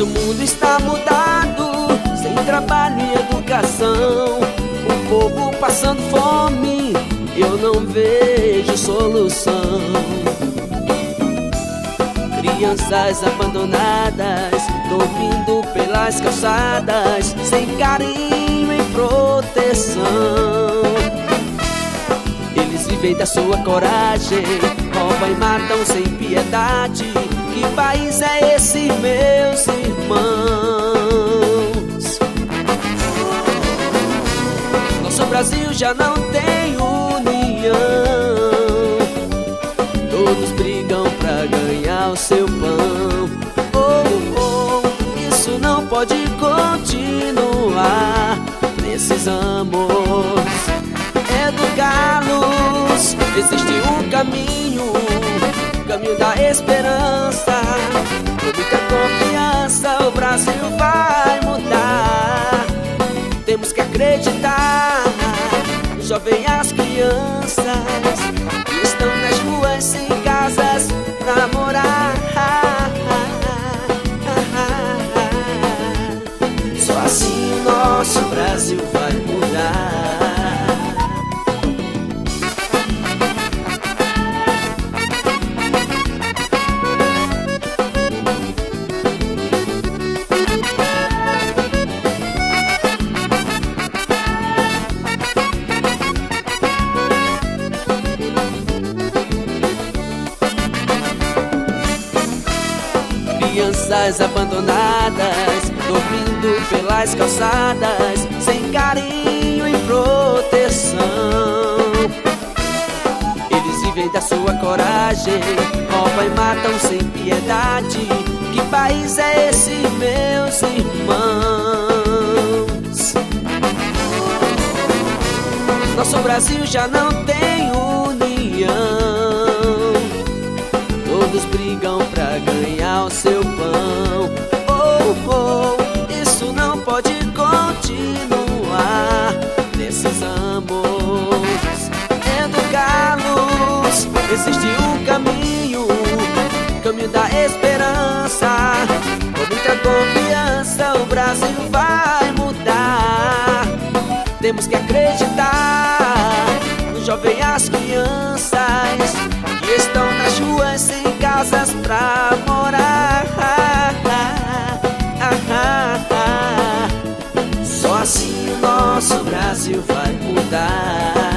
Nosso mundo está mudado, sem trabalho e educação, o povo passando fome, eu não vejo solução. Crianças abandonadas, dormindo pelas calçadas, sem carinho e proteção. Eles vivem da sua coragem, roubam e matam sem piedade. Que país é esse, meus irmãos? Nosso Brasil já não tem união, todos brigam pra ganhar o seu pão. Isso não pode continuar. Precisamos educá-los. Existe um caminho, o caminho da esperança. Com muita confiança o Brasil vai mudar. Temos que acreditar, os jovens e as crianças que estão nas ruas sem casas pra morar. Só assim o nosso Brasil vai mudar. Crianças abandonadas, dormindo pelas calçadas, sem carinho e proteção. Eles vivem da sua coragem, roubam e matam sem piedade. Que país é esse, meus irmãos? Nosso Brasil já não tem união, todos brigam pra ganhar o seu pão. Isso não pode continuar. Precisamos educá-los. Existe um caminho, o caminho da esperança. Com muita confiança o Brasil vai mudar. Temos que acreditar nos jovens e as crianças que estão nas ruas sem casas pra morar. Só assim o nosso Brasil vai mudar.